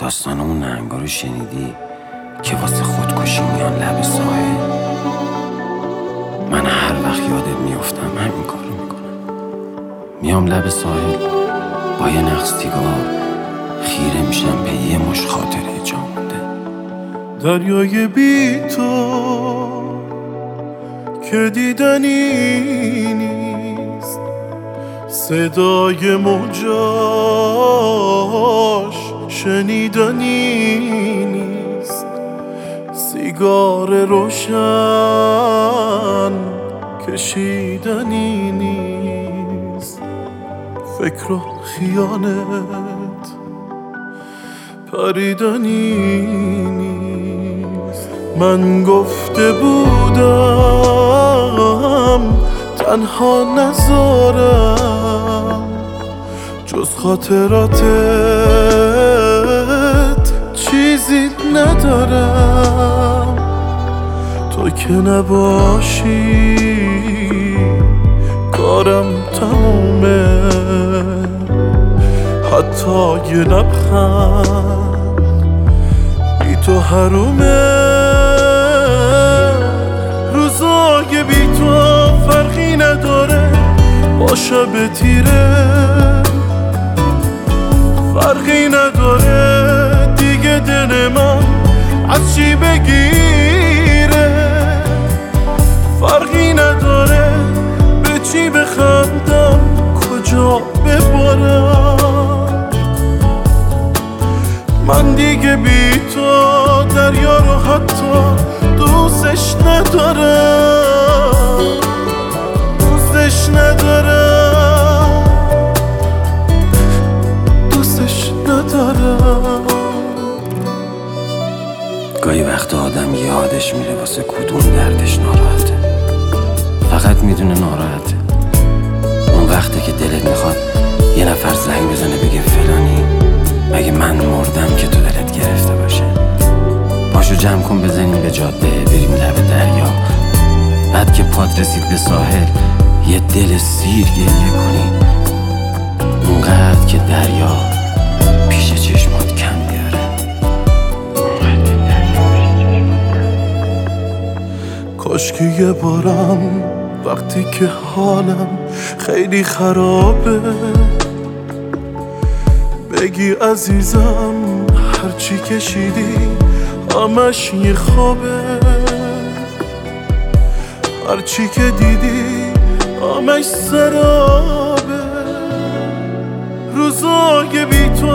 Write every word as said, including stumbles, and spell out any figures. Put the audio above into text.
داستان اون نهنگا رو شنیدی که واسه خودکشی میان لب ساحل؟ من هر وقت یادت میافتم همین کارو میکنم. میام لب ساحل با یه نخ سیگار، خیره میشم به یه مش خاطره جا مونده. دریای بی تو که دیدنی نیست، صدای موجاش شنیدنی نیست، سیگار روشن کشیدنی نیست، فکر و خیانت پریدنی نیست. من گفته بودم تنها نذارم، جز خاطراتت چیزی ندارم. تو که نباشی کارم تمومه، حتی یه لبخند بی تو حرومه. روزای بی تو فرقی نداره با شب تیره، فرقی نداره دیگه دل من از چی بگیره، فرقی نداره به چی بخندم کجا ببارم. من دیگه بی تو دریا رو حتی دوستش ندارم، دوستش ندارم، دوستش ندارم. گاهی وقت آدم یادش میره واسه کدوم دردش ناراحته، فقط میدونه ناراحته. اون وقته که دلت میخواد یه نفر زنگ بزنه بگه فلانی، مگه من مردم که تو دلت گرفته باشه؟ پاشو جمع کن بزنیم به جاده، بریم لب دریا، بعد که پات رسید به ساحل یه دل سیر گریه کنی، اونقدر که دریا پیش چشمات کم بیاره. کاش که یه بارم وقتی که حالم خیلی خرابه بگی عزیزم هرچی کشیدی همش یه خوابه، هرچی که دیدی همش سرابه. روزای بی تو